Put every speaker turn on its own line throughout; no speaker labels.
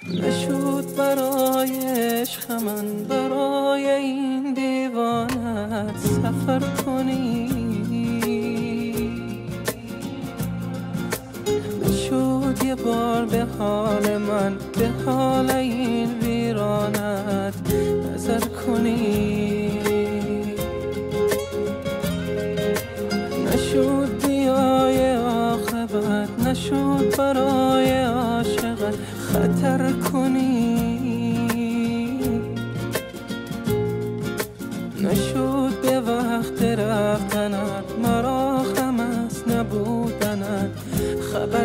نشد برای عشق من برای این دیوانت سفر کنی، نشد یه بار به حال من به حال این ویرانت نظر کنی، نشد بیای عاقبت، نشد برای عاشقت خطر کنی، نشد به وقت رفتنت مرا غم از نبودنت خبر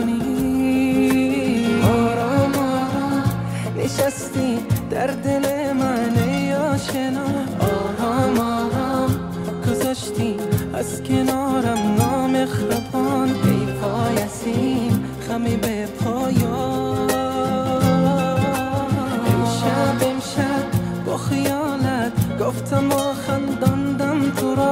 کنی. آرام آرام نشستی در دل من ای آشنا، آرام آرام گذاشتی از کنارم نامهربان، ای پایسیم خمی به پایان. امشب با خیالت گفتم و خنداندم تو را،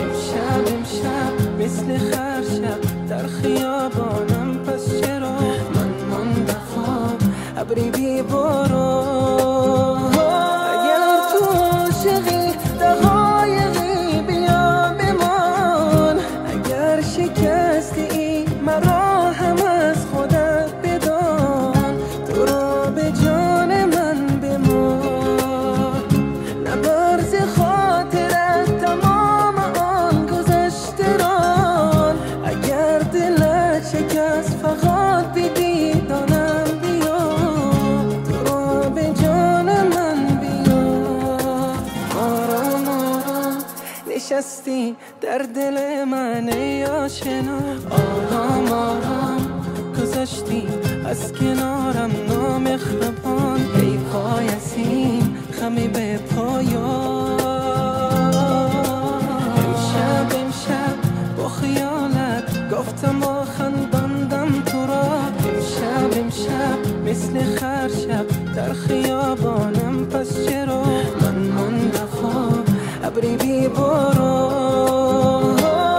امشب مثل خرشب در خیابانم، پس چرا من ماندم ابری بی باران. اگر تو عاشقی دقایقی بیا بمان، اگر شکستی مرا هم از خودت بدان، تو را به جان من بمان، نبرز خاطرت تمام آن گذشته ران. اگر دلت شکست فقط بدی دانم بیا، تو را به جان من بیا. آرام آرام نشستی در دل من ای آشنا، آرام آرام گذاشتی از کنارم نامهربان، ای پایسیم خمی به پایان. امشب با خیالت گفتم و خنداندم تو را، امشب مثل خرشب در خیابانم، پس چرا من ماندم ابری بی باران.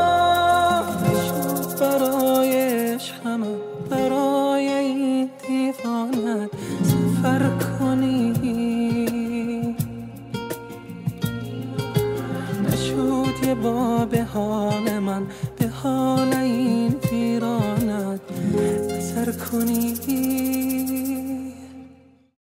نشد برای عشقم برای این دیوانت سفر کنی، نشد یه بار به حال من